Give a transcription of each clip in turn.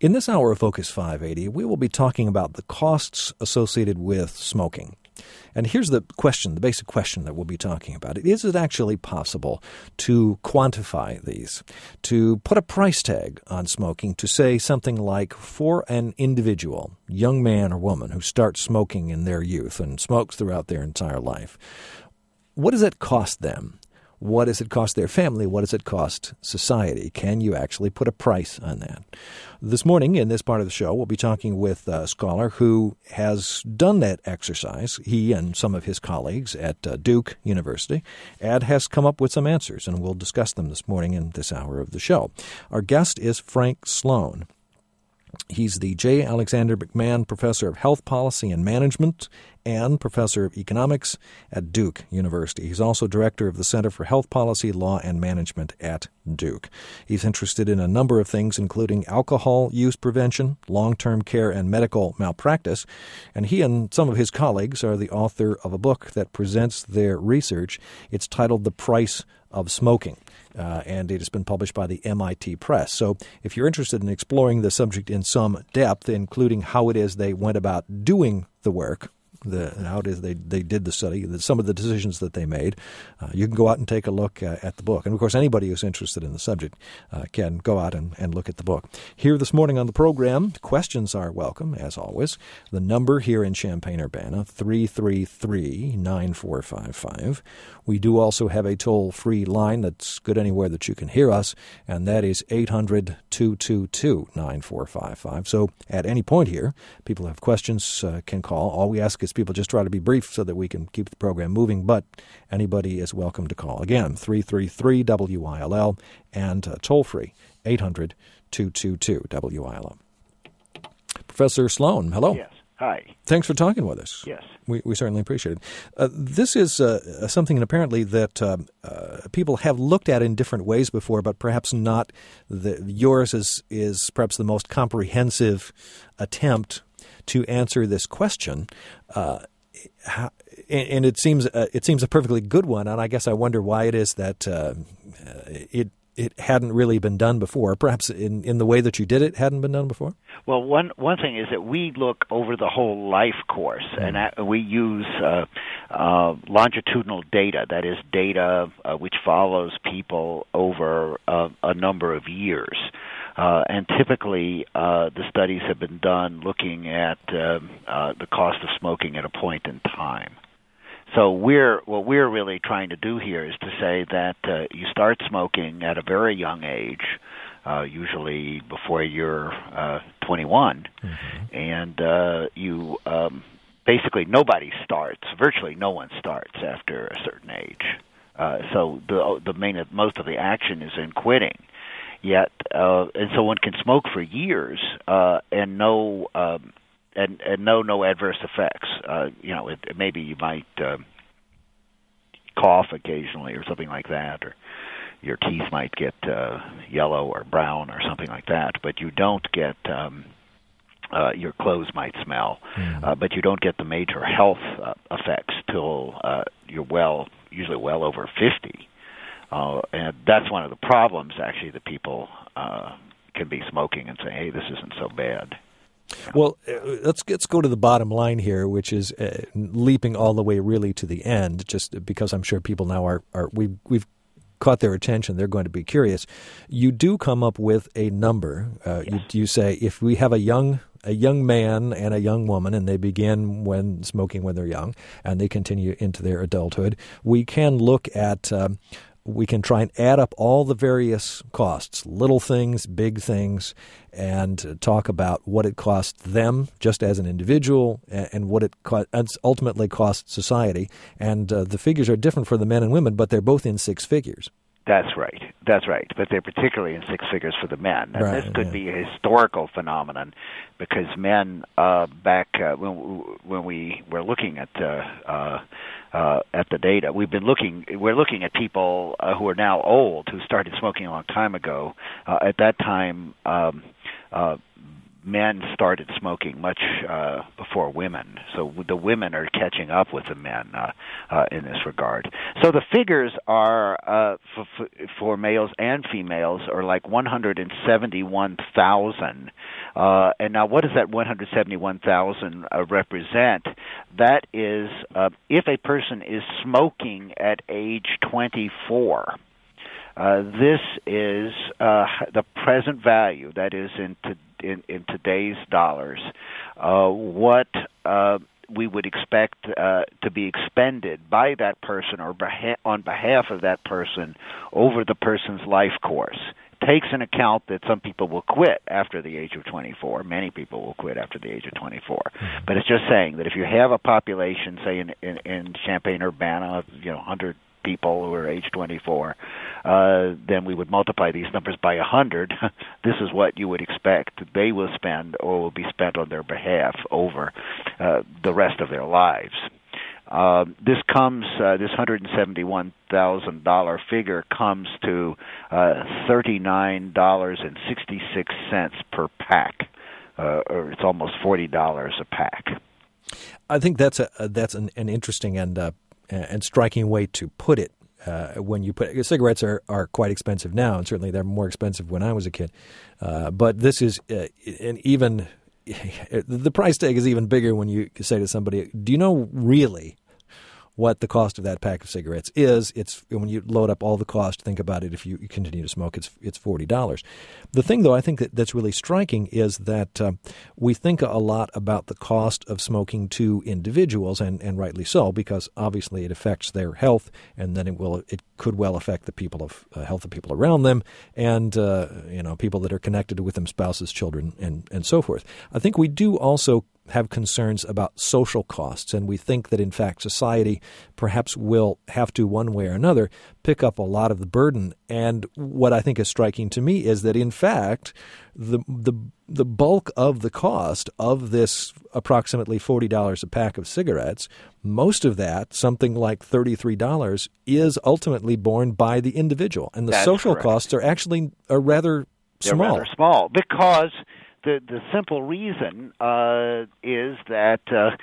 In this hour of Focus 580, we will be talking about the costs associated with smoking. And here's the question, the basic question that we'll be talking about. Is it actually possible to quantify these, to put a price tag on smoking, to say something like, for an individual, young man or woman who starts smoking in their youth and smokes throughout their entire life, what does it cost them? What does it cost their family? What does it cost society? Can you actually put a price on that? This morning, in this part of the show, we'll be talking with a scholar who has done that exercise, he and some of his colleagues at Duke University, and has come up with some answers, and we'll discuss them this morning in this hour of the show. Our guest is Frank Sloan. He's the J. Alexander McMahon Professor of Health Policy and Management and Professor of Economics at Duke University. He's also Director of the Center for Health Policy, Law, and Management at Duke. He's interested in a number of things, including alcohol use prevention, long-term care, and medical malpractice. And he and some of his colleagues are the author of a book that presents their research. It's titled The Price of Smoking. And it has been published by the MIT Press. So if you're interested in exploring the subject in some depth, including how it is they went about doing the work, how it is they did the study, some of the decisions that they made, you can go out and take a look at the book. And, of course, anybody who's interested in the subject can go out and look at the book. Here this morning on the program, questions are welcome, as always. The number here in Champaign-Urbana, 333-9455. We do also have a toll-free line that's good anywhere that you can hear us, and that is 800-222-9455. So at any point here, people have questions, can call. All we ask is people just try to be brief so that we can keep the program moving, but anybody is welcome to call. Again, 333-WILL and toll-free, 800-222-WILL. Professor Sloan, hello. Yes. Hi. Thanks for talking with us. Yes. We certainly appreciate it. This is something apparently that people have looked at in different ways before, but perhaps not. Yours is perhaps the most comprehensive attempt to answer this question. And it seems a perfectly good one, and I guess I wonder why it is that it hadn't really been done before. Perhaps in the way that you did it hadn't been done before? Well, one thing is that we look over the whole life course, and we use longitudinal data, that is data which follows people over a number of years. And typically, the studies have been done looking at the cost of smoking at a point in time. So what we're really trying to do here is to say that you start smoking at a very young age, usually before you're 21, and you basically virtually no one starts after a certain age. So most of the action is in quitting. Yet, and so one can smoke for years and no adverse effects. Maybe you might cough occasionally or something like that, or your teeth might get yellow or brown or something like that. But you don't get your clothes might smell, but you don't get the major health effects till you're usually well over 50. And that's one of the problems, actually, that people can be smoking and say, hey, this isn't so bad. Well, let's go to the bottom line here, which is leaping all the way really to the end, just because I'm sure people now we've caught their attention. They're going to be curious. You do come up with a number. Yes. You say if we have a young man and a young woman, and they begin smoking when they're young, and they continue into their adulthood, we can look at we can try and add up all the various costs, little things, big things, and talk about what it costs them just as an individual and what it ultimately costs society. And the figures are different for the men and women, but they're both in six figures. That's right. But they're particularly in six figures for the men. And this could be a historical phenomenon because men back when we were looking at the data, we're looking at people who are now old, who started smoking a long time ago. At that time, men started smoking much before women, so the women are catching up with the men in this regard. So the figures are for males and females are like 171,000. And now, what does that 171,000 represent? That is, if a person is smoking at age 24. This is the present value, that is in today's dollars, what we would expect to be expended by that person or on behalf of that person over the person's life course. It takes into account that some people will quit after the age of 24. Many people will quit after the age of 24. But it's just saying that if you have a population, say in Champaign-Urbana, 100 people who are age 24, then we would multiply these numbers by 100. This is what you would expect they will spend or will be spent on their behalf over the rest of their lives. This $171,000 figure comes to $39.66 per pack, or it's almost $40 a pack. I think that's an interesting and striking way to put it. When you put cigarettes are quite expensive now, and certainly they're more expensive when I was a kid. But this is the price tag is even bigger when you say to somebody, "Do you know really what the cost of that pack of cigarettes is?" It's when you load up all the cost. Think about it. If you continue to smoke, it's $40. The thing, though, I think that's really striking is that we think a lot about the cost of smoking to individuals, and rightly so, because obviously it affects their health, and then it could well affect the health of people around them, and people that are connected with them, spouses, children, and so forth. I think we do also have concerns about social costs, and we think that, in fact, society perhaps will have to, one way or another, pick up a lot of the burden. And what I think is striking to me is that, in fact, the bulk of the cost of this approximately $40 a pack of cigarettes, most of that, something like $33, is ultimately borne by the individual. And the social costs are rather small. They're rather small because the simple reason is that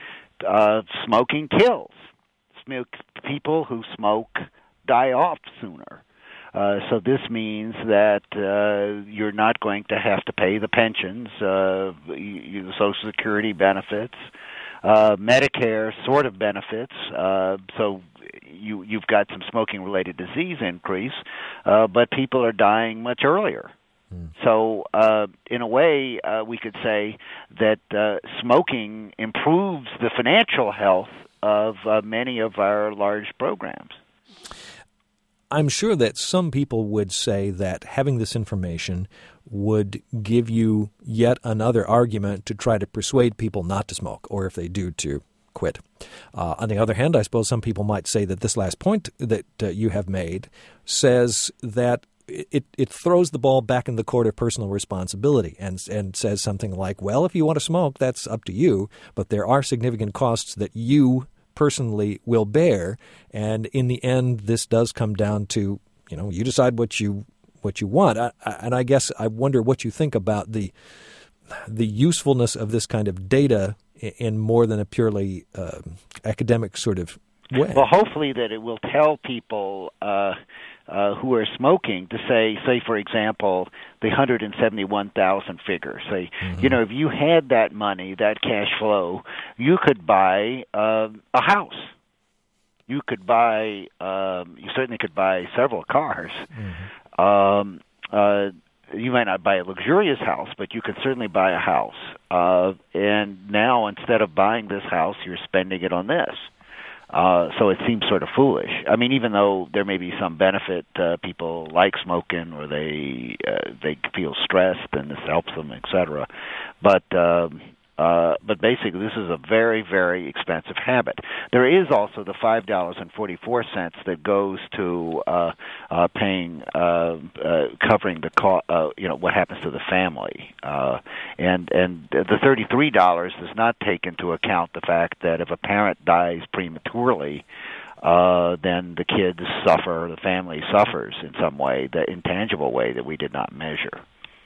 smoking kills. People who smoke die off sooner. So this means that you're not going to have to pay the pensions, the Social Security benefits, Medicare sort of benefits. So you've got some smoking-related disease increase, but people are dying much earlier. So, in a way, we could say that smoking improves the financial health of many of our large programs. I'm sure that some people would say that having this information would give you yet another argument to try to persuade people not to smoke, or if they do, to quit. On the other hand, I suppose some people might say that this last point that you have made says that it throws the ball back in the court of personal responsibility and says something like, well, if you want to smoke, that's up to you, but there are significant costs that you personally will bear, and in the end, this does come down to, you decide what you want. And I guess I wonder what you think about the usefulness of this kind of data in more than a purely academic sort of way. Well, hopefully that it will tell people who are smoking to say, for example, the 171,000 figure. Say, if you had that money, that cash flow, you could buy a house. You could buy, you certainly could buy several cars. You might not buy a luxurious house, but you could certainly buy a house. And now, instead of buying this house, you're spending it on this. So it seems sort of foolish. I mean, even though there may be some benefit, people like smoking or they feel stressed and this helps them, etc. But basically, this is a very, very expensive habit. There is also the $5.44 that goes to paying, covering the cost. What happens to the family, and the $33 does not take into account the fact that if a parent dies prematurely, then the kids suffer, the family suffers in some way, the intangible way that we did not measure.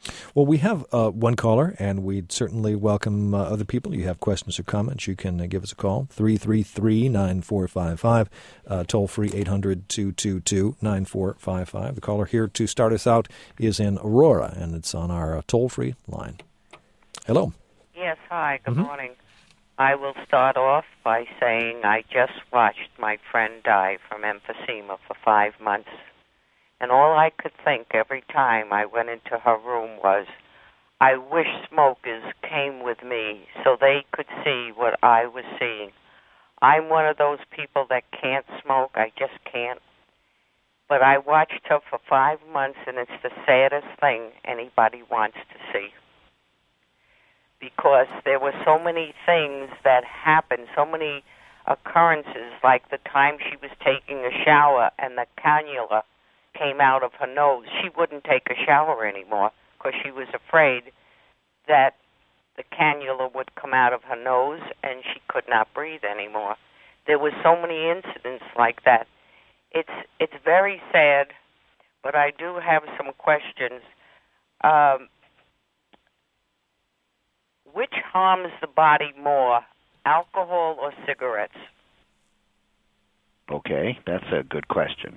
Well, we have one caller, and we'd certainly welcome other people. You have questions or comments, you can give us a call, 333-9455, toll-free 800-222-9455. The caller here to start us out is in Aurora, and it's on our toll-free line. Hello. Yes, hi, good morning. I will start off by saying I just watched my friend die from emphysema for 5 months. And all I could think every time I went into her room was, I wish smokers came with me so they could see what I was seeing. I'm one of those people that can't smoke. I just can't. But I watched her for 5 months, and it's the saddest thing anybody wants to see. Because there were so many things that happened, so many occurrences, like the time she was taking a shower and the cannula came out of her nose. She wouldn't take a shower anymore because she was afraid that the cannula would come out of her nose and she could not breathe anymore. There were so many incidents like that. It's very sad, but I do have some questions. Which harms the body more, alcohol or cigarettes? Okay, that's a good question.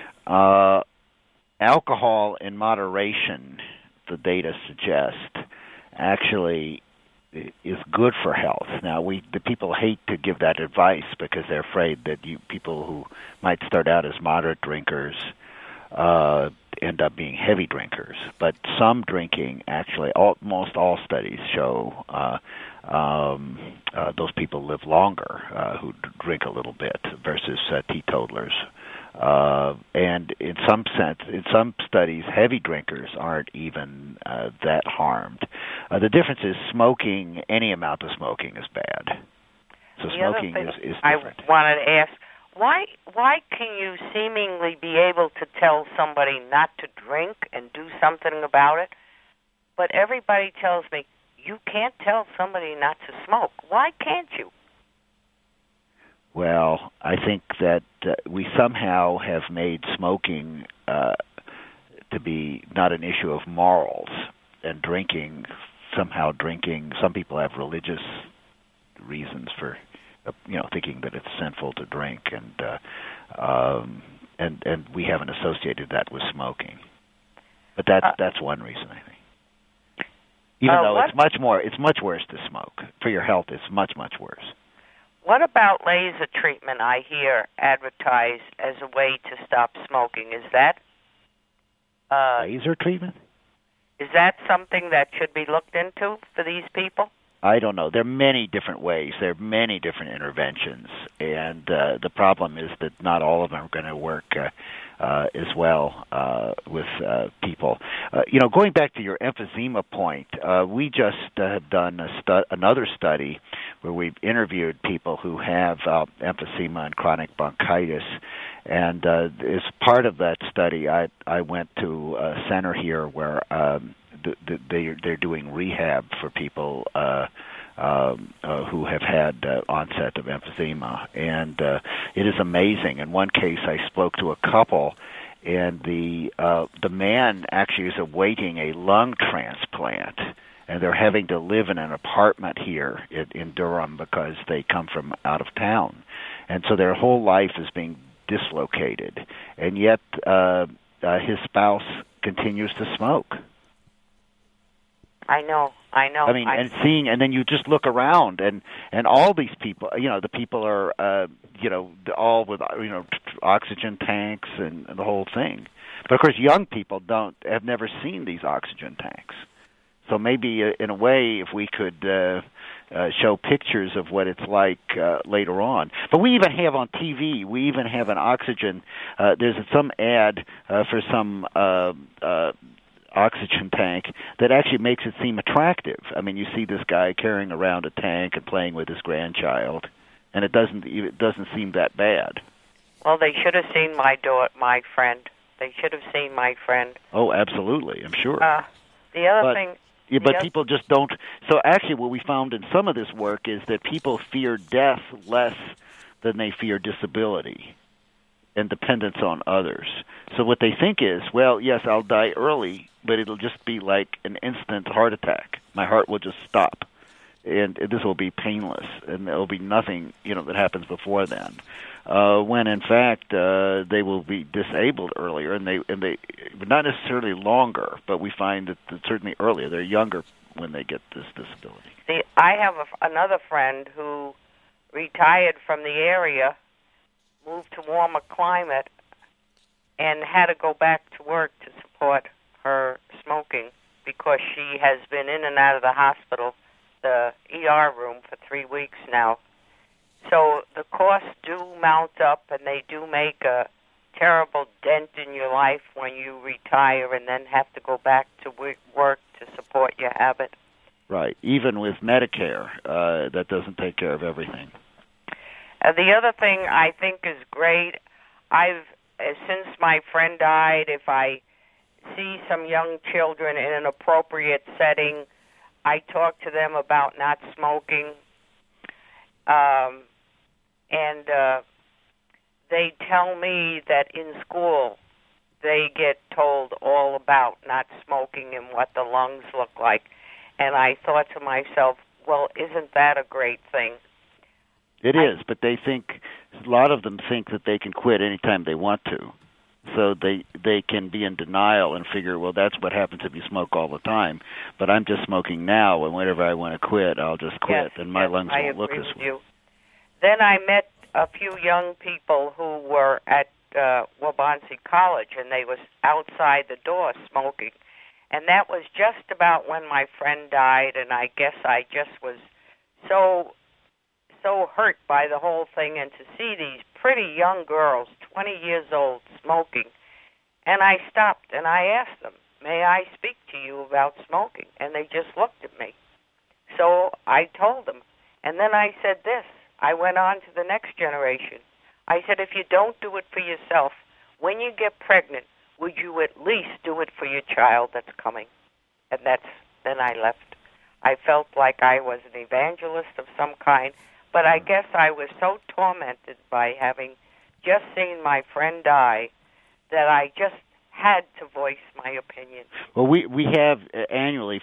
Alcohol in moderation, the data suggest, actually is good for health. Now, the people hate to give that advice because they're afraid that people who might start out as moderate drinkers end up being heavy drinkers. But some drinking, actually, almost all studies show those people live longer who drink a little bit versus teetotalers. And in some studies, heavy drinkers aren't even that harmed. The difference is smoking, any amount of smoking is bad. So smoking is different. I wanted to ask, why can you seemingly be able to tell somebody not to drink and do something about it, but everybody tells me you can't tell somebody not to smoke? Why can't you? Well, I think that we somehow have made smoking to be not an issue of morals, and drinking, some people have religious reasons for thinking that it's sinful to drink, and we haven't associated that with smoking. But that's one reason, I think. Even though it's much worse to smoke. For your health, it's much, much worse. What about laser treatment I hear advertised as a way to stop smoking? Is that laser treatment? Is that something that should be looked into for these people? I don't know. There are many different ways. There are many different interventions, and the problem is that not all of them are going to work as well with people. Going back to your emphysema point, we just have done another study where we've interviewed people who have emphysema and chronic bronchitis, and as part of that study, I went to a center here where they're doing rehab for people who have had onset of emphysema, and it is amazing. In one case, I spoke to a couple, and the man actually is awaiting a lung transplant, and they're having to live in an apartment here in Durham because they come from out of town, and so their whole life is being dislocated, and yet his spouse continues to smoke. I know. I mean, and then you just look around, and all these people, the people are, all with, oxygen tanks and the whole thing. But of course, young people have never seen these oxygen tanks. So maybe, in a way, if we could show pictures of what it's like later on. But we even have on TV, we even have an oxygen. There's some ad for some oxygen tank that actually makes it seem attractive. I mean, you see this guy carrying around a tank and playing with his grandchild, and it doesn't seem that bad. Well, they should have seen my friend. They should have seen my friend. Oh, absolutely, I'm sure. The other thing... Yeah, but people just don't... So actually what we found in some of this work is that people fear death less than they fear disability. and dependence on others. So what they think is, well, yes, I'll die early, but it'll just be like an instant heart attack. My heart will just stop, and this will be painless, and there will be nothing, that happens before then. When in fact they will be disabled earlier, and they not necessarily longer, but we find that certainly earlier. They're younger when they get this disability. See, I have another friend who retired from the area, moved to warmer climate, and had to go back to work to support her smoking because she has been in and out of the hospital, the ER room, for 3 weeks now. So the costs do mount up, and they do make a terrible dent in your life when you retire and then have to go back to work to support your habit. Right. Even with Medicare, that doesn't take care of everything. The other thing I think is great, since my friend died, if I see some young children in an appropriate setting, I talk to them about not smoking. And they tell me that in school they get told all about not smoking and what the lungs look like. And I thought to myself, well, isn't that a great thing? It is, but a lot of them think that they can quit anytime they want to. So they can be in denial and figure, well, that's what happens if you smoke all the time. But I'm just smoking now, and whenever I want to quit, I'll just quit, and my lungs won't look as well. Then I met a few young people who were at Waubonsee College, and they was outside the door smoking. And that was just about when my friend died, and I guess I just was so hurt by the whole thing, and to see these pretty young girls, 20 years old, smoking. And I stopped, and I asked them, may I speak to you about smoking? And they just looked at me. So I told them. And then I said this. I went on to the next generation. I said, if you don't do it for yourself, when you get pregnant, would you at least do it for your child that's coming? And then I left. I felt like I was an evangelist of some kind, but I guess I was so tormented by having just seen my friend die that I just had to voice my opinion. Well, we have annually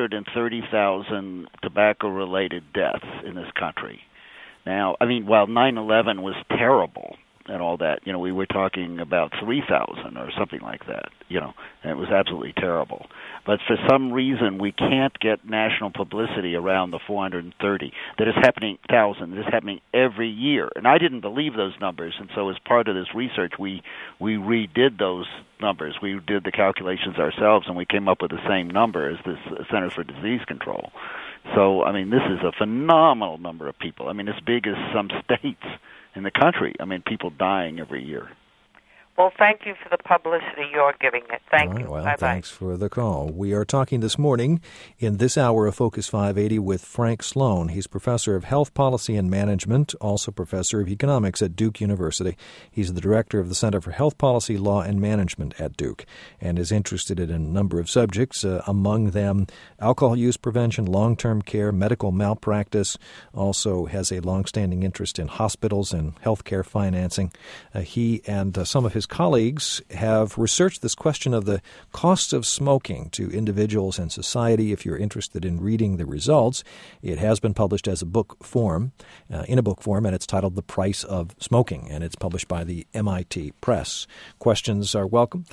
430,000 tobacco-related deaths in this country. Now, while 9/11 was terrible and all that, we were talking about 3,000 or something like that, and it was absolutely terrible. But for some reason, we can't get national publicity around the 430. That is happening, 1,000. That is happening every year. And I didn't believe those numbers, and so as part of this research, we redid those numbers. We did the calculations ourselves, and we came up with the same number as the Centers for Disease Control. So, this is a phenomenal number of people. As big as some states in the country. People dying every year. Well, thank you for the publicity you're giving it. Thank you. Well, bye-bye. Thanks for the call. We are talking this morning in this hour of Focus 580 with Frank Sloan. He's professor of health policy and management, also professor of economics at Duke University. He's the director of the Center for Health Policy, Law, and Management at Duke, and is interested in a number of subjects, among them alcohol use prevention, long-term care, medical malpractice. Also has a long-standing interest in hospitals and healthcare financing. He and some of his colleagues have researched this question of the costs of smoking to individuals and society. If you're interested in reading the results, it has been published as a book form, and it's titled The Price of Smoking, and it's published by the MIT Press. Questions are welcome,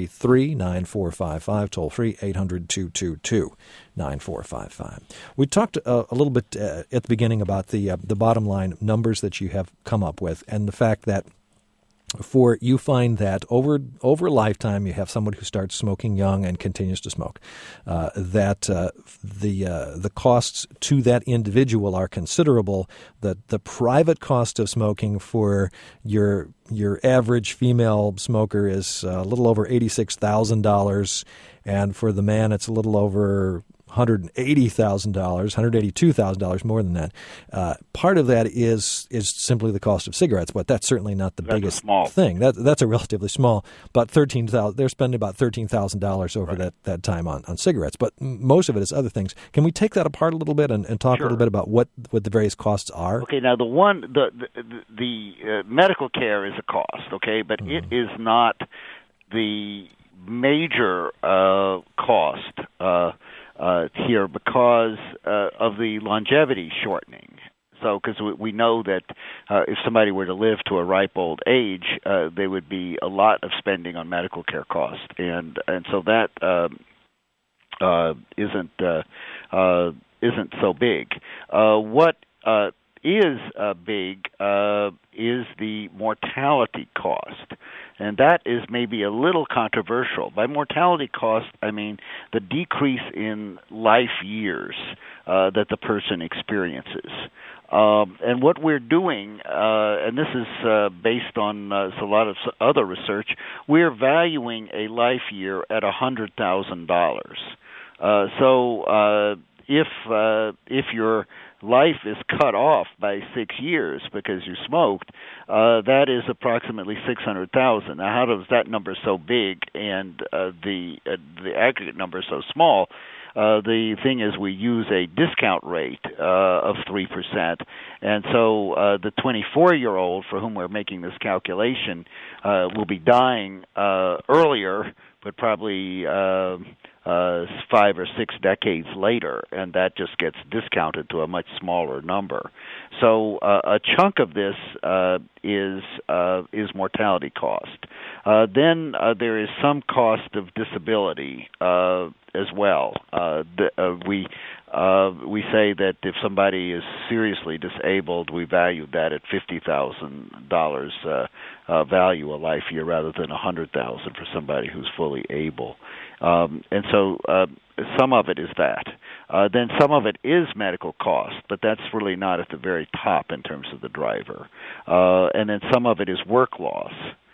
333-9455, toll-free, 800-222-9455. We talked a little bit at the beginning about the bottom line numbers that you have come up with, and the fact that you find that over a lifetime, you have someone who starts smoking young and continues to smoke, that the costs to that individual are considerable. That the private cost of smoking for your average female smoker is a little over $86,000, and for the man, it's a little over $180,000, $182,000 more than that. Part of that is simply the cost of cigarettes, but that's certainly not the biggest thing. That's a relatively small. About $13,000. They're spending about $13,000 over that time on cigarettes, but most of it is other things. Can we take that apart a little bit and talk a little bit about what the various costs are? Okay, now the medical care is a cost. Okay, but it is not the major cost here because of the longevity shortening. So, because we know that if somebody were to live to a ripe old age, there would be a lot of spending on medical care costs, and so that isn't so big. What is big is the mortality cost. And that is maybe a little controversial. By mortality cost, I mean the decrease in life years that the person experiences. And what we're doing, and this is based on a lot of other research, we're valuing a life year at $100,000. So if your life is cut off by 6 years because you smoked, that is approximately $600,000. Now, how does that number so big and the aggregate number so small? The thing is, we use a discount rate of 3%, and so the 24-year-old for whom we're making this calculation will be dying earlier, but probably 5 or 6 decades later, and that just gets discounted to a much smaller number. So a chunk of this is mortality cost. Then there is some cost of disability as well. We say that if somebody is seriously disabled, we value that at $50,000 value a life year rather than $100,000 for somebody who's fully able. And so some of it is that. Then some of it is medical cost, but that's really not at the very top in terms of the driver. And then some of it is work loss.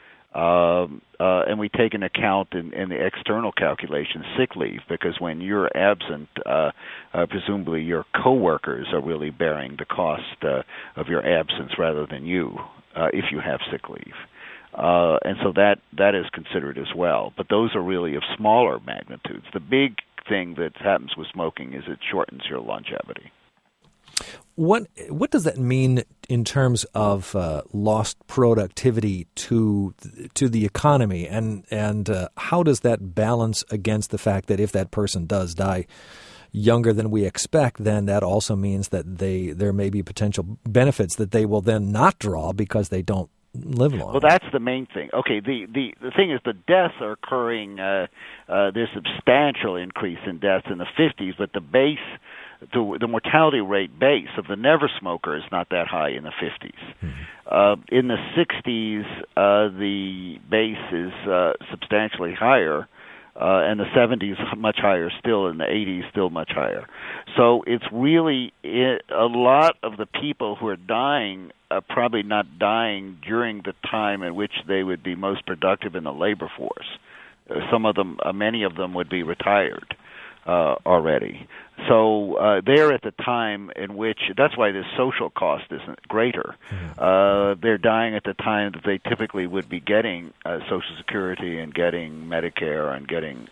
And we take into account in the external calculation sick leave, because when you're absent, presumably your coworkers are really bearing the cost of your absence rather than you, if you have sick leave. And so that is considered as well. But those are really of smaller magnitudes. The big thing that happens with smoking is it shortens your longevity. What does that mean in terms of lost productivity to the economy, and how does that balance against the fact that if that person does die younger than we expect, then that also means that there may be potential benefits that they will then not draw because they don't live long? Well, that's the main thing. Okay, the thing is the deaths are occurring. There's substantial increase in deaths in the 50s, but the mortality rate base of the never smoker is not that high in the 50s. Mm-hmm. In the 60s, the base is substantially higher, and the 70s much higher still, and the 80s still much higher. So it's really a lot of the people who are dying are probably not dying during the time in which they would be most productive in the labor force. Some of them, many of them would be retired already. So they're at the time in which, that's why the social cost isn't greater. Mm-hmm. They're dying at the time that they typically would be getting Social Security and getting Medicare and getting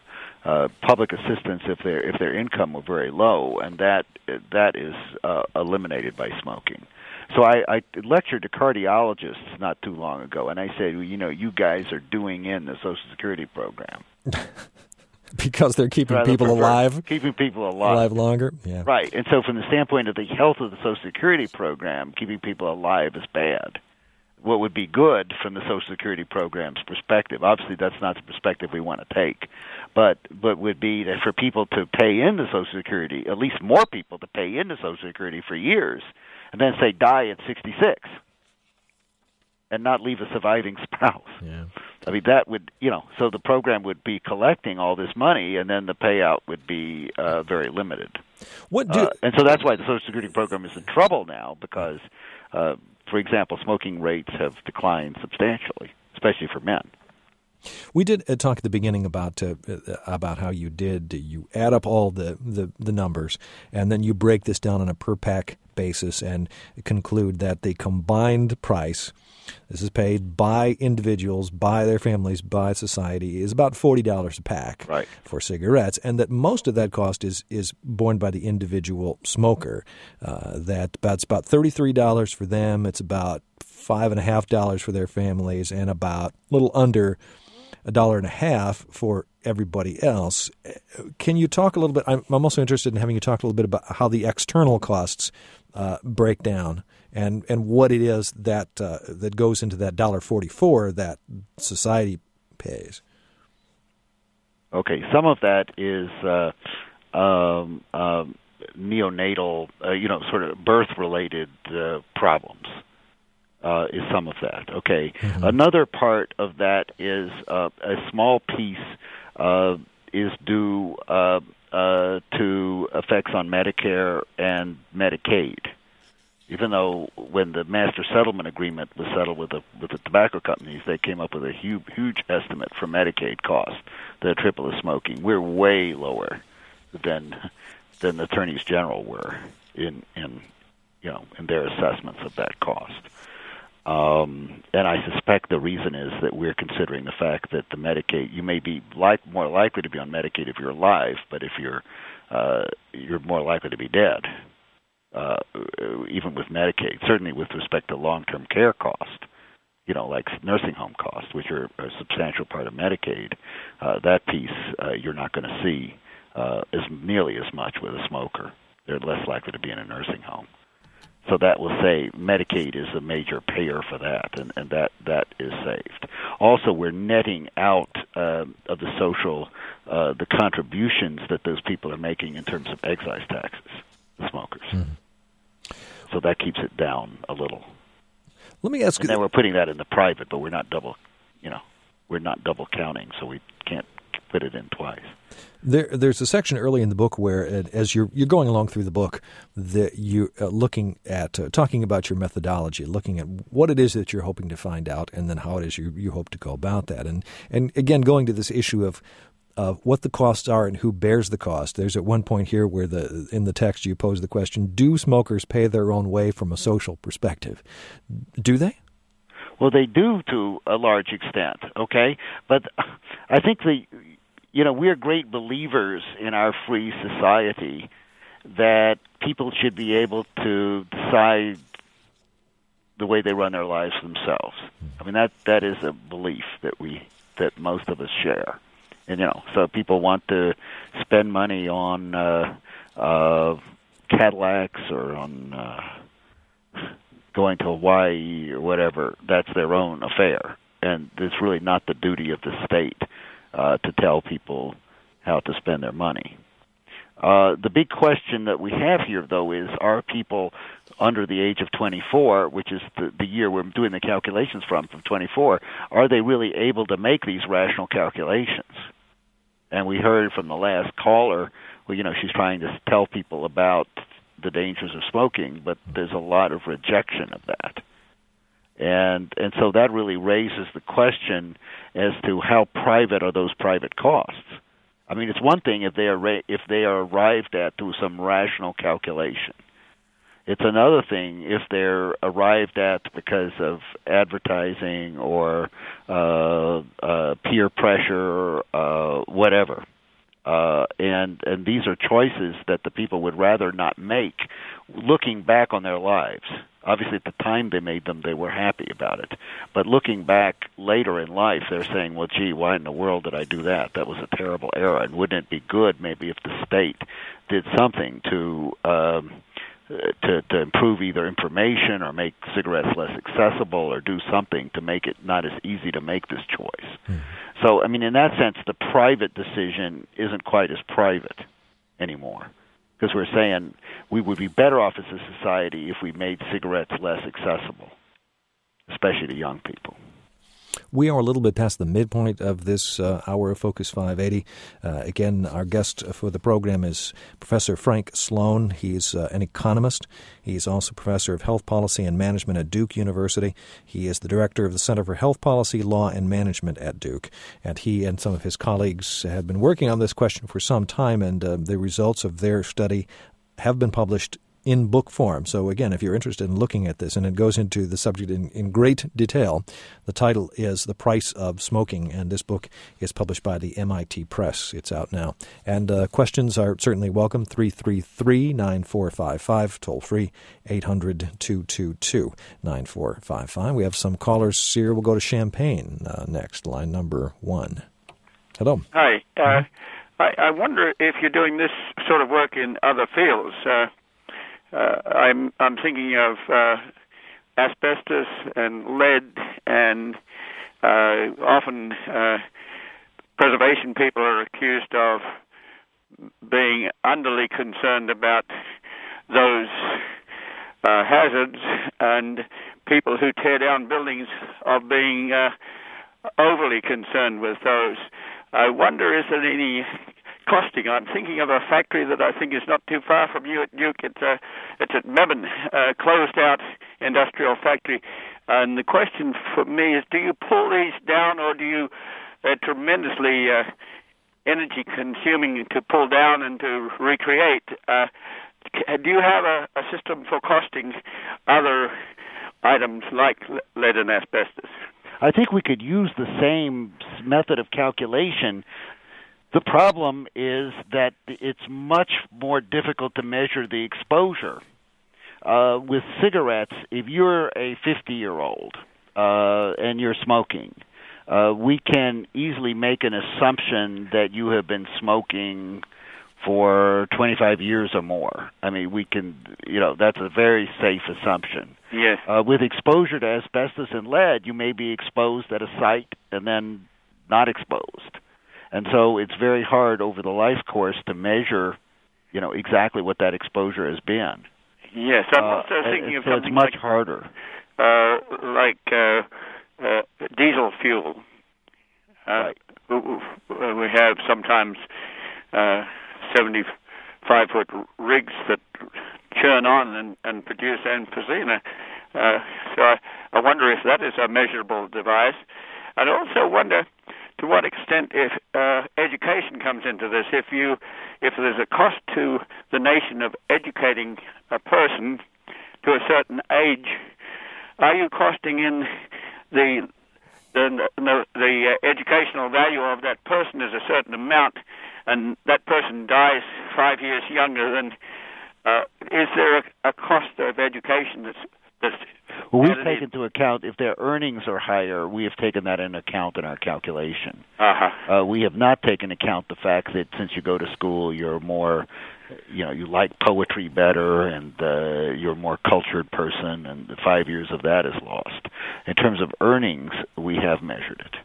public assistance if their income were very low, and that is eliminated by smoking. So I lectured to cardiologists not too long ago, and I said, you guys are doing in the Social Security program. Because they're keeping people alive? Keeping people alive longer? Yeah. Right. And so from the standpoint of the health of the Social Security program, keeping people alive is bad. What would be good from the Social Security program's perspective, obviously that's not the perspective we want to take, but would be that for people to pay into Social Security, at least more people to pay into Social Security for years, and then say die at 66 and not leave a surviving spouse. Yeah. I mean, that would, so the program would be collecting all this money, and then the payout would be very limited. And so that's why the Social Security program is in trouble now, because, for example, smoking rates have declined substantially, especially for men. We did talk at the beginning about how you add up all the numbers, and then you break this down on a per pack basis and conclude that the combined price, this is paid by individuals, by their families, by society, is about $40 a pack for cigarettes, and that most of that cost is borne by the individual smoker. That's about $33 for them. It's about $5.50 for their families, and about a little under $1.50 for everybody else. Can you talk a little bit? I'm also interested in having you talk a little bit about how the external costs break down and what it is that goes into that $1.44 that society pays. Okay, some of that is neonatal, sort of birth-related problems. Is some of that. Okay. Mm-hmm. Another part of that is a small piece is due to effects on Medicare and Medicaid. Even though when the master settlement agreement was settled with the tobacco companies, they came up with a huge estimate for Medicaid costs that triple the smoking. We're way lower than the attorneys general were in their assessments of that cost. And I suspect the reason is that we're considering the fact that the Medicaid, you may be more likely to be on Medicaid if you're alive, but if you're more likely to be dead, even with Medicaid. Certainly with respect to long-term care cost, like nursing home costs, which are a substantial part of Medicaid, that piece you're not going to see as nearly as much with a smoker. They're less likely to be in a nursing home. So that will say Medicaid is a major payer for that, and that is saved. Also, we're netting out of the social the contributions that those people are making in terms of excise taxes, the smokers. Mm-hmm. So that keeps it down a little. Let me ask you. And then we're putting that in the private, but we're not double counting, so we can't put it in twice. There's a section early in the book where, as you're going along through the book, that you're looking at talking about your methodology, looking at what it is that you're hoping to find out, and then how it is you hope to go about that. And again, going to this issue of what the costs are and who bears the cost. There's at one point here where in the text you pose the question: do smokers pay their own way from a social perspective? Do they? Well, they do to a large extent. Okay, but I think we're great believers in our free society that people should be able to decide the way they run their lives themselves. I mean, that is a belief that most of us share. And so people want to spend money on Cadillacs or on going to Hawaii or whatever. That's their own affair, and it's really not the duty of the state to tell people how to spend their money. The big question that we have here, though, is are people under the age of 24, which is the year we're doing the calculations from 24, are they really able to make these rational calculations? And we heard from the last caller, she's trying to tell people about the dangers of smoking, but there's a lot of rejection of that. And so that really raises the question as to how private are those private costs. I mean, it's one thing if they are arrived at through some rational calculation. It's another thing if they're arrived at because of advertising or peer pressure, whatever. And these are choices that the people would rather not make looking back on their lives. Obviously, at the time they made them, they were happy about it. But looking back later in life, they're saying, well, gee, why in the world did I do that? That was a terrible error. And wouldn't it be good maybe if the state did something to improve either information or make cigarettes less accessible or do something to make it not as easy to make this choice. So, I mean, in that sense, the private decision isn't quite as private anymore, because we're saying we would be better off as a society if we made cigarettes less accessible, especially to young people. We are a little bit past the midpoint of this hour of Focus 580. Again, our guest for the program is Professor Frank Sloan. He's an economist. He's also professor of health policy and management at Duke University. He is the director of the Center for Health Policy, Law, and Management at Duke. And he and some of his colleagues have been working on this question for some time, and the results of their study have been published in book form. So again, if you're interested in looking at this, and it goes into the subject in great detail, the title is The Price of Smoking, and this book is published by the MIT Press. It's out now. And questions are certainly welcome. 333-9455, toll free, 800-222-9455. We have some callers here. We'll go to Champaign next, line number 1. Hello. Hi. I wonder if you're doing this sort of work in other fields. I'm thinking of asbestos and lead, and often preservation people are accused of being unduly concerned about those hazards, and people who tear down buildings of being overly concerned with those. I wonder, is there any costing? I'm thinking of a factory that I think is not too far from you at Duke. It's at Mebane, closed out industrial factory. And the question for me is, do you pull these down, or do you tremendously energy consuming to pull down and to recreate? Do you have a system for costing other items like lead and asbestos? I think we could use the same method of calculation. The problem is that it's much more difficult to measure the exposure. With cigarettes, if you're a 50-year-old and you're smoking, we can easily make an assumption that you have been smoking for 25 years or more. I mean, we can, that's a very safe assumption. Yes. With exposure to asbestos and lead, you may be exposed at a site and then not exposed. And so it's very hard over the life course to measure, exactly what that exposure has been. Yes, I'm also thinking of something it's much harder. Like diesel fuel. Right. We have sometimes 75-foot rigs that churn on and produce emphysema. So I wonder if that is a measurable device. I'd also wonder to what extent if education comes into this. If there's a cost to the nation of educating a person to a certain age, are you costing in the educational value of that person is a certain amount, and that person dies 5 years younger, then is there a cost of education that's well, we've taken into account if their earnings are higher. We have taken that into account in our calculation. We have not taken account the fact that since you go to school, you're more, you like poetry better, and you're a more cultured person, and the 5 years of that is lost. In terms of earnings, we have measured it.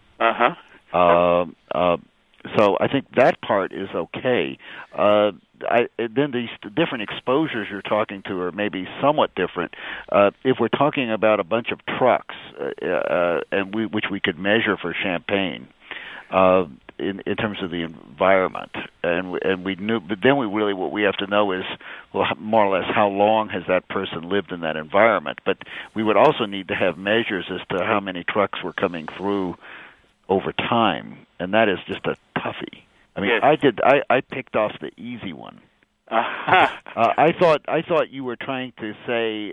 So I think that part is okay. Then these different exposures you're talking to are maybe somewhat different. If we're talking about a bunch of trucks, which we could measure for Champaign, in terms of the environment, and we knew, but then what we have to know is, well, more or less how long has that person lived in that environment. But we would also need to have measures as to how many trucks were coming through over time, and that is just a toughie. I mean, yes. I picked off the easy one. I thought you were trying to say,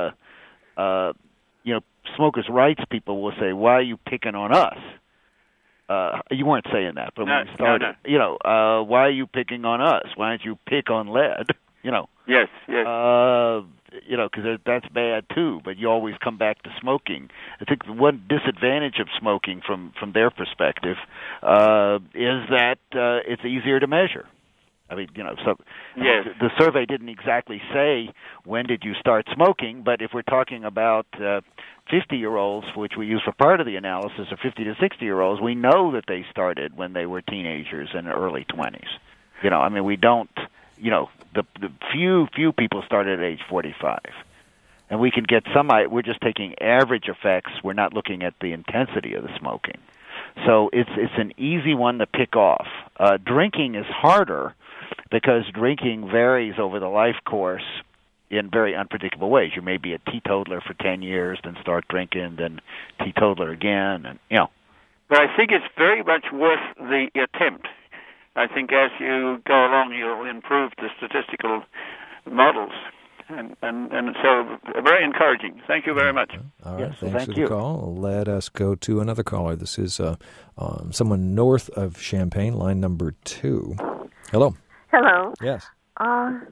smokers' rights people will say, "Why are you picking on us?" You weren't saying that, but when you started, no. Why are you picking on us? Why don't you pick on lead? Yes. Because that's bad too. But you always come back to smoking. I think the one disadvantage of smoking, from their perspective, is that it's easier to measure. I mean, so yes. The survey didn't exactly say when did you start smoking, but if we're talking about 50-year-olds, which we use for part of the analysis, or 50 to 60-year-olds, we know that they started when they were teenagers in the early 20s. We don't. The few people started at age 45. And we can get we're just taking average effects. We're not looking at the intensity of the smoking. So it's an easy one to pick off. Drinking is harder because drinking varies over the life course in very unpredictable ways. You may be a teetotaler for 10 years, then start drinking, then teetotaler again, and But I think it's very much worth the attempt. I think as you go along, you'll improve the statistical models. And so very encouraging. Thank you very much. All right, yes, thanks for you. the call. Let us go to another caller. This is someone north of Champaign, line number 2. Hello. Hello. Yes. I'm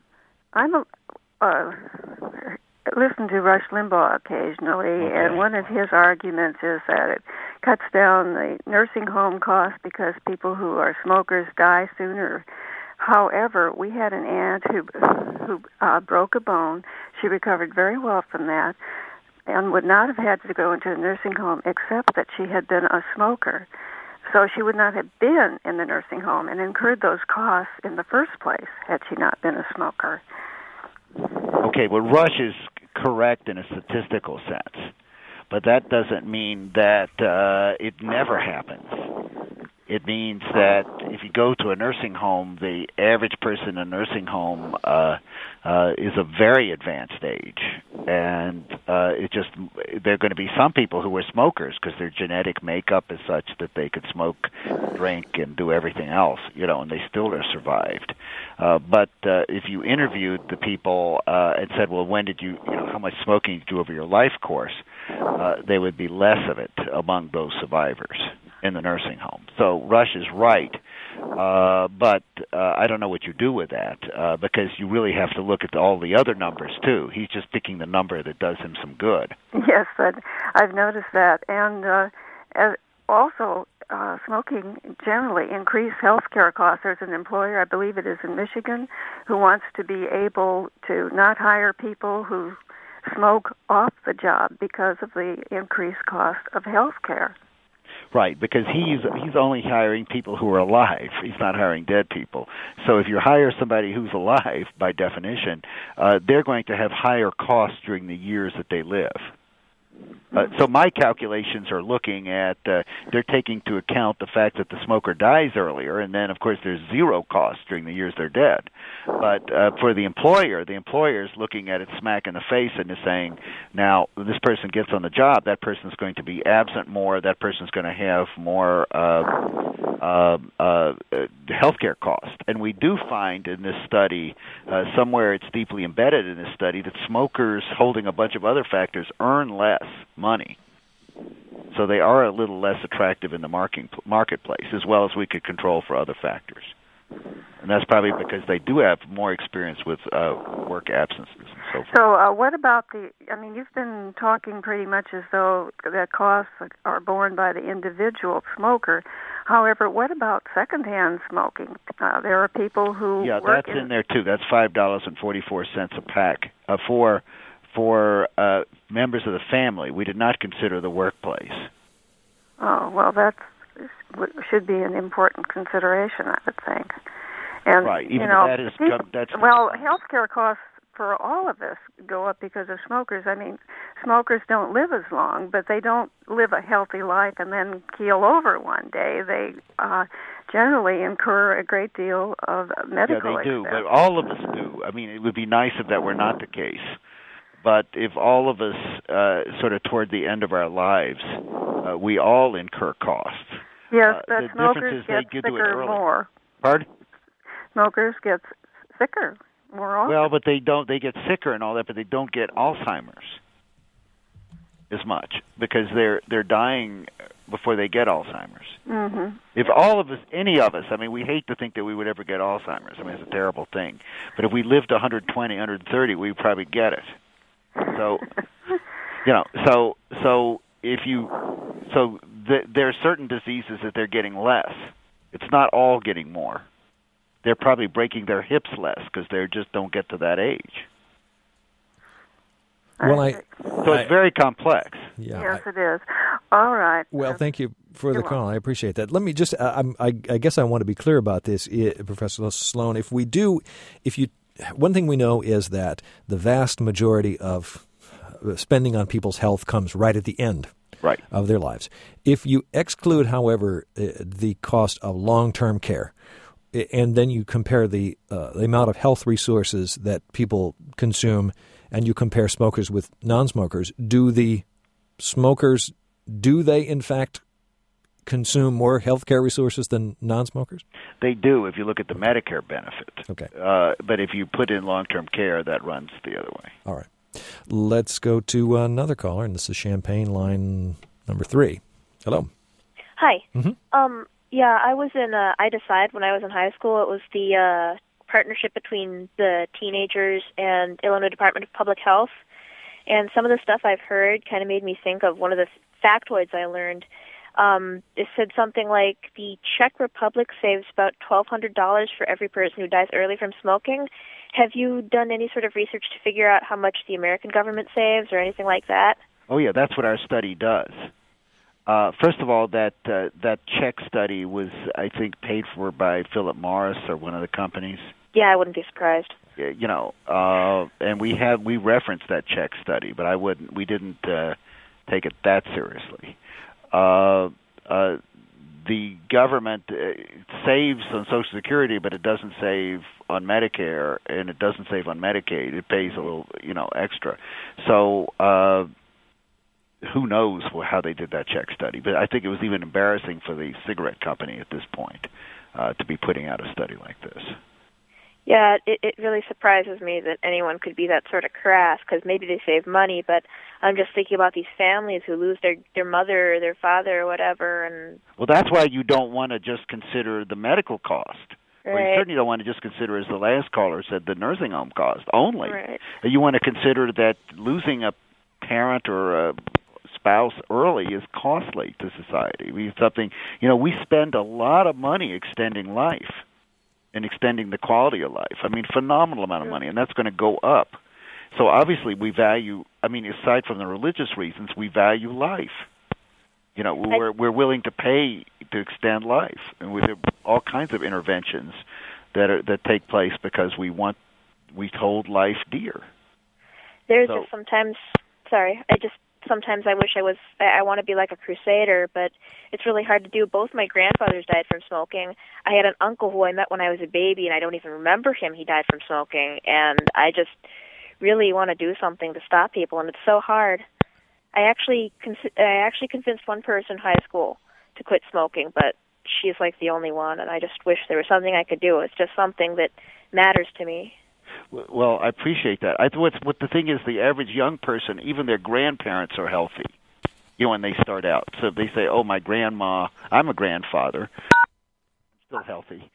listen to Rush Limbaugh occasionally, and one of his arguments is that it cuts down the nursing home costs because people who are smokers die sooner. However, we had an aunt who broke a bone. She recovered very well from that and would not have had to go into a nursing home except that she had been a smoker. So she would not have been in the nursing home and incurred those costs in the first place had she not been a smoker. Okay, well, Rush is correct in a statistical sense, but that doesn't mean that it never happens. It means that if you go to a nursing home, the average person in a nursing home is a very advanced age, and there are going to be some people who are smokers because their genetic makeup is such that they could smoke, drink, and do everything else, and they still have survived. But if you interviewed the people and said, well, when did you, how much smoking did you do over your life course, there would be less of it among those survivors in the nursing home. So Rush is right, but I don't know what you do with that because you really have to look at all the other numbers too. He's just picking the number that does him some good. Yes, I've noticed that. And also, smoking generally increased health care costs. There's an employer, I believe it is in Michigan, who wants to be able to not hire people who smoke off the job because of the increased cost of health care. Right, because he's only hiring people who are alive. He's not hiring dead people. So if you hire somebody who's alive, by definition, they're going to have higher costs during the years that they live. So my calculations are looking at, they're taking into account the fact that the smoker dies earlier, and then, of course, there's zero cost during the years they're dead. But for the employer is looking at it smack in the face and is saying, now, this person gets on the job, that person's going to be absent more, that person's going to have more healthcare costs. And we do find in this study, somewhere it's deeply embedded in this study, that smokers holding a bunch of other factors earn less money. So they are a little less attractive in the marketplace, as well as we could control for other factors. And that's probably because they do have more experience with work absences and so forth. So what about you've been talking pretty much as though the costs are borne by the individual smoker. However, what about secondhand smoking? There are people who that's in there too. That's $5.44 a pack for members of the family. We did not consider the workplace. Oh, well, that should be an important consideration, I would think. And, right. Even that's healthcare costs for all of us go up because of smokers. I mean, smokers don't live as long, but they don't live a healthy life and then keel over one day. They generally incur a great deal of medical expense. Yeah, they do, but all of us do. I mean, it would be nice if that were not the case. But if all of us, sort of toward the end of our lives, we all incur costs. Yes, but smokers get sicker more. Pardon? Smokers get sicker more often. Well, but they don't. They get sicker and all that, but they don't get Alzheimer's as much because they're dying before they get Alzheimer's. Mm-hmm. If all of us, any of us, I mean, we hate to think that we would ever get Alzheimer's. I mean, it's a terrible thing. But if we lived 120, 130, we'd probably get it. So, there are certain diseases that they're getting less. It's not all getting more. They're probably breaking their hips less because they just don't get to that age. Well, so it's very complex. Yeah, yes, it is. All right. Well, thank you for the call. I appreciate that. Let me just, I guess I want to be clear about this, Professor Sloan. One thing we know is that the vast majority of spending on people's health comes right at the end of their lives. If you exclude, however, the cost of long-term care, and then you compare the amount of health resources that people consume, and you compare smokers with non-smokers, do they in fact consume more health care resources than non-smokers? They do if you look at the Medicare benefit. Okay. But if you put in long-term care, that runs the other way. All right. Let's go to another caller, and this is Champaign line number 3. Hello. Hi. Mm-hmm. Yeah, I was in IDECIDE when I was in high school. It was the partnership between the teenagers and Illinois Department of Public Health. And some of the stuff I've heard kind of made me think of one of the factoids I learned. It said something like the Czech Republic saves about $1,200 for every person who dies early from smoking. Have you done any sort of research to figure out how much the American government saves or anything like that? Oh, yeah, that's what our study does. First of all, that Czech study was, I think, paid for by Philip Morris or one of the companies. Yeah, I wouldn't be surprised. You know, and we referenced that Czech study, but we didn't take it that seriously. The government saves on Social Security, but it doesn't save on Medicare, and it doesn't save on Medicaid. It pays a little, extra. So who knows how they did that Czech study? But I think it was even embarrassing for the cigarette company at this point to be putting out a study like this. Yeah, it really surprises me that anyone could be that sort of crass, because maybe they save money, but I'm just thinking about these families who lose their mother or their father or whatever. And well, that's why you don't want to just consider the medical cost. Right. Or you certainly don't want to just consider, as the last caller said, the nursing home cost only. Right. You want to consider that losing a parent or a spouse early is costly to society. We spend a lot of money extending life and extending the quality of life. I mean, phenomenal amount of money, and that's going to go up. So obviously we value, aside from the religious reasons, we value life. We're willing to pay to extend life, and with all kinds of interventions that take place because we hold life dear. There's just sometimes, sometimes I wish I want to be like a crusader, but it's really hard to do. Both my grandfathers died from smoking. I had an uncle who I met when I was a baby, and I don't even remember him. He died from smoking, and I just really want to do something to stop people, and it's so hard. I actually convinced one person in high school to quit smoking, but she's like the only one, and I just wish there was something I could do. It's just something that matters to me. Well, I appreciate that. What the thing is, the average young person, even their grandparents are healthy, when they start out. So if they say, "Oh, my grandma," I'm a grandfather, I'm still healthy,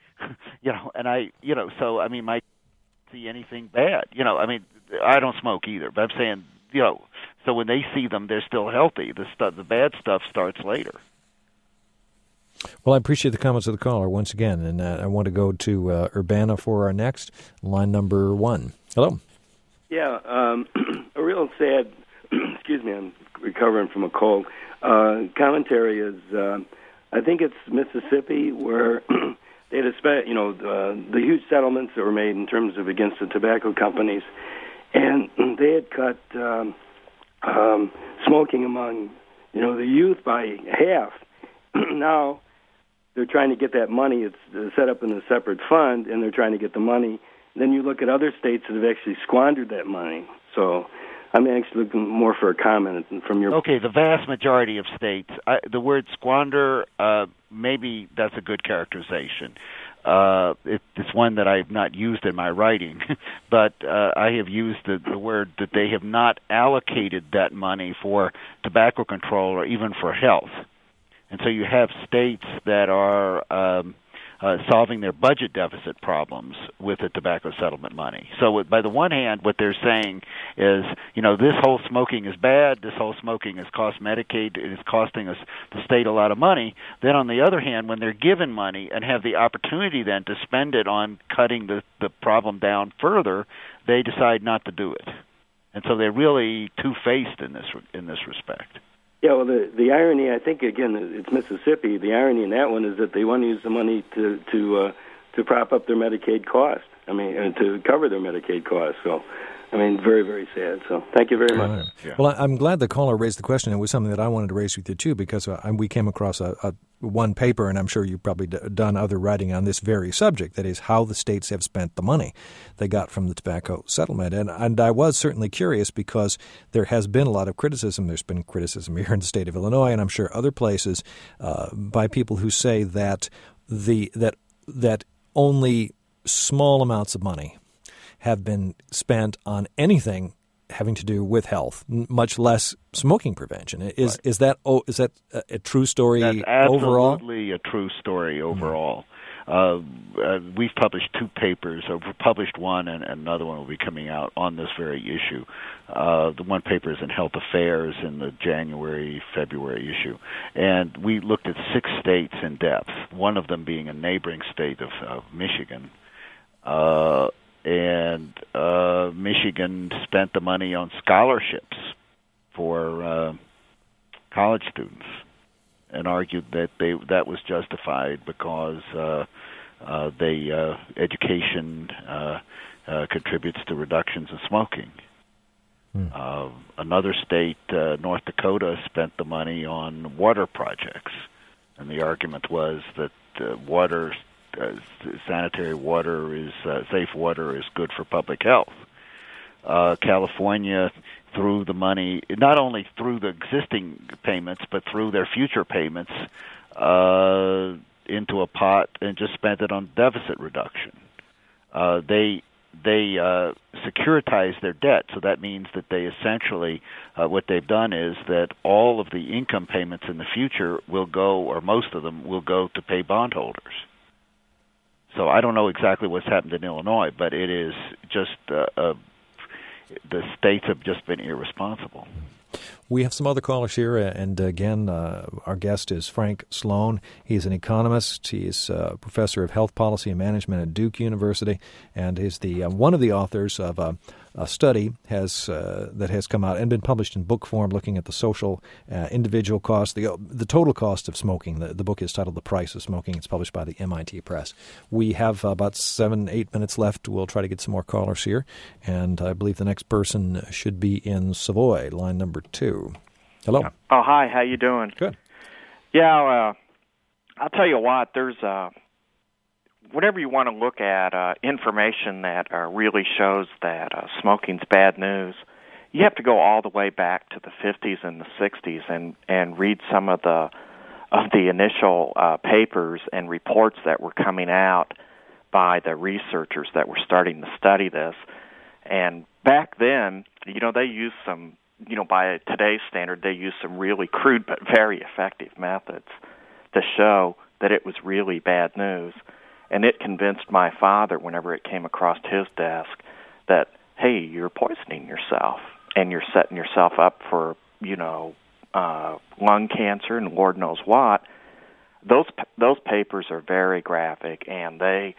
So might see anything bad, I don't smoke either, but I'm saying, so when they see them, they're still healthy. The bad stuff starts later. Well, I appreciate the comments of the caller once again, and I want to go to Urbana for our next, line number 1. Hello. Yeah, a real sad, excuse me, I'm recovering from a cold, commentary is, I think it's Mississippi, where they had the huge settlements that were made in terms of against the tobacco companies, and they had cut smoking among, the youth by half. Now they're trying to get that money. It's set up in a separate fund, and they're trying to get the money. Then you look at other states that have actually squandered that money. So I'm actually looking more for a comment from your... Okay, the vast majority of states, the word squander, maybe that's a good characterization. It's one that I have not used in my writing, but I have used the word that they have not allocated that money for tobacco control or even for health. And so you have states that are solving their budget deficit problems with the tobacco settlement money. So by the one hand, what they're saying is, this whole smoking is bad, this whole smoking has cost Medicaid, it is costing us, the state, a lot of money. Then on the other hand, when they're given money and have the opportunity then to spend it on cutting the problem down further, they decide not to do it. And so they're really two-faced in this respect. Yeah, well, the irony, I think, again, it's Mississippi. The irony in that one is that they want to use the money to prop up their Medicaid cost. To cover their Medicaid costs. So I mean, very, very sad. So thank you very much. Right. Yeah. Well, I'm glad the caller raised the question. It was something that I wanted to raise with you, too, because we came across one paper, and I'm sure you've probably done other writing on this very subject, that is how the states have spent the money they got from the tobacco settlement. And I was certainly curious because there has been a lot of criticism. There's been criticism here in the state of Illinois, and I'm sure other places, by people who say that that only small amounts of money have been spent on anything having to do with health, much less smoking prevention. Is that a true story overall? Absolutely a true story overall. We've published 2 papers. We've published one, and another one will be coming out on this very issue. The one paper is in Health Affairs in the January-February issue. And we looked at 6 states in depth, one of them being a neighboring state of Michigan. And Michigan spent the money on scholarships for college students, and argued that that was justified because education contributes to reductions in smoking. Another state, North Dakota, spent the money on water projects, and the argument was that sanitary water is safe water is good for public health. California threw the money not only through the existing payments but through their future payments into a pot and just spent it on deficit reduction. They securitized their debt, so that means that they essentially what they've done is that all of the income payments in the future will go, or most of them will go, to pay bondholders. So I don't know exactly what's happened in Illinois, but it is just the states have just been irresponsible. We have some other callers here, and again, our guest is Frank Sloan. He's an economist. He's a professor of health policy and management at Duke University, and is the one of the authors of a study that has come out and been published in book form, looking at the social, individual cost, the total cost of smoking. The book is titled "The Price of Smoking." It's published by the MIT Press. We have about 7-8 minutes left. We'll try to get some more callers here, and I believe the next person should be in Savoy, line number 2. Hello. Oh, hi. How you doing? Good. Yeah, I'll tell you what. There's whenever you want to look at information that really shows that smoking's bad news, you have to go all the way back to the 50s and the 60s and read some of the initial papers and reports that were coming out by the researchers that were starting to study this. And back then, they used some, by today's standard, they used some really crude but very effective methods to show that it was really bad news. And it convinced my father, whenever it came across his desk, that, hey, you're poisoning yourself and you're setting yourself up for, lung cancer and Lord knows what. Those papers are very graphic, and they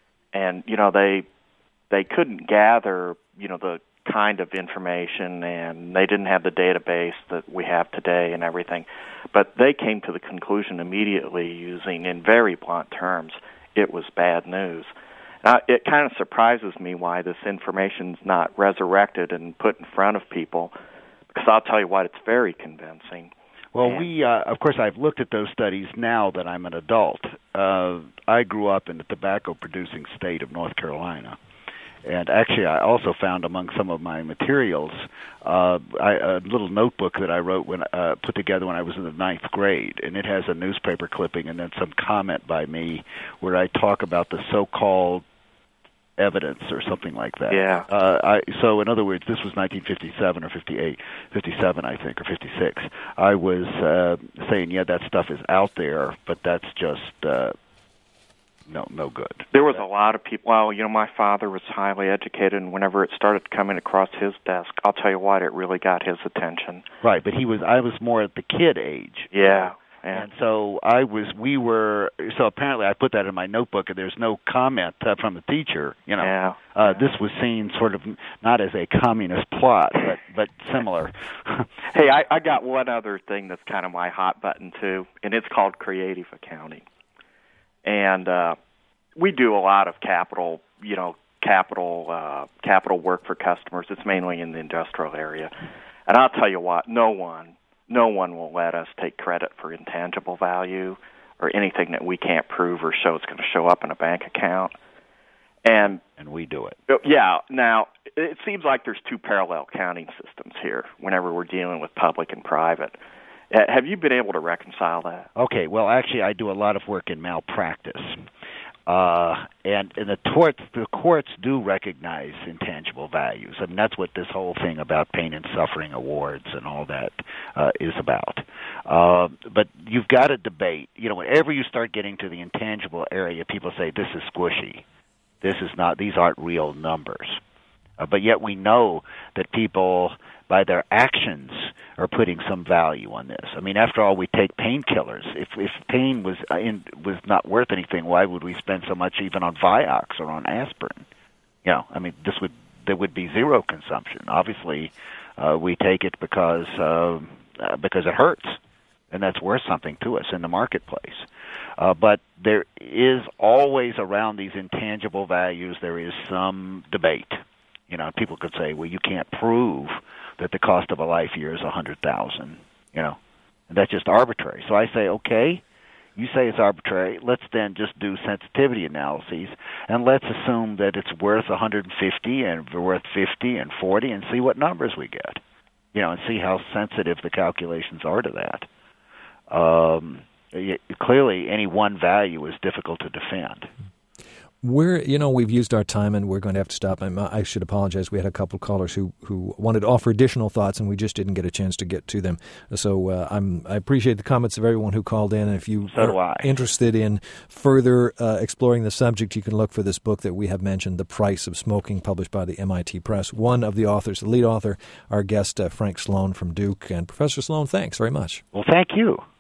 couldn't gather, the kind of information, and they didn't have the database that we have today and everything. But they came to the conclusion immediately, using, in very blunt terms, it was bad news. It kind of surprises me why this information's not resurrected and put in front of people, because I'll tell you what, it's very convincing. Well, of course, I've looked at those studies now that I'm an adult. I grew up in the tobacco-producing state of North Carolina. And actually, I also found among some of my materials a little notebook that I wrote put together when I was in the 9th grade, and it has a newspaper clipping and then some comment by me where I talk about the so-called evidence or something like that. Yeah. So in other words, this was 1957 or 57, I think, or 56. I was saying, yeah, that stuff is out there, but that's just no good. There was a lot of people. Well, my father was highly educated, and whenever it started coming across his desk, I'll tell you what, it really got his attention. Right, but I was more at the kid age. Yeah. And so so apparently I put that in my notebook, and there's no comment from the teacher, Yeah. This was seen sort of not as a communist plot, but similar. Hey, I got one other thing that's kind of my hot button, too, and it's called creative accounting. And we do a lot of capital, capital work for customers. It's mainly in the industrial area. And I'll tell you what, no one will let us take credit for intangible value or anything that we can't prove or show it's going to show up in a bank account. And we do it. Yeah. Now, it seems like there's two parallel accounting systems here whenever we're dealing with public and private. Have you been able to reconcile that? Okay. Well, actually, I do a lot of work in malpractice. And the courts do recognize intangible values. I mean, that's what this whole thing about pain and suffering awards and all that is about. But you've got to debate. Whenever you start getting to the intangible area, people say this is squishy. These aren't real numbers. But yet we know that people, by their actions, are putting some value on this. I mean, after all, we take painkillers. If pain was not worth anything, why would we spend so much even on Vioxx or on aspirin? I mean, there would be zero consumption. Obviously, we take it because it hurts, and that's worth something to us in the marketplace. But there is always around these intangible values, there is some debate. People could say, well, you can't prove that the cost of a life year is $100,000, and that's just arbitrary. So I say, okay, you say it's arbitrary. Let's then just do sensitivity analyses, and let's assume that it's worth 150 and worth 50 and 40, and see what numbers we get, and see how sensitive the calculations are to that. Clearly, any one value is difficult to defend. We've used our time, and we're going to have to stop. I should apologize. We had a couple of callers who wanted to offer additional thoughts, and we just didn't get a chance to get to them. So I appreciate the comments of everyone who called in. And if you are interested in further exploring the subject, you can look for this book that we have mentioned, The Price of Smoking, published by the MIT Press. One of the authors, the lead author, our guest, Frank Sloan from Duke. And Professor Sloan, thanks very much. Well, thank you.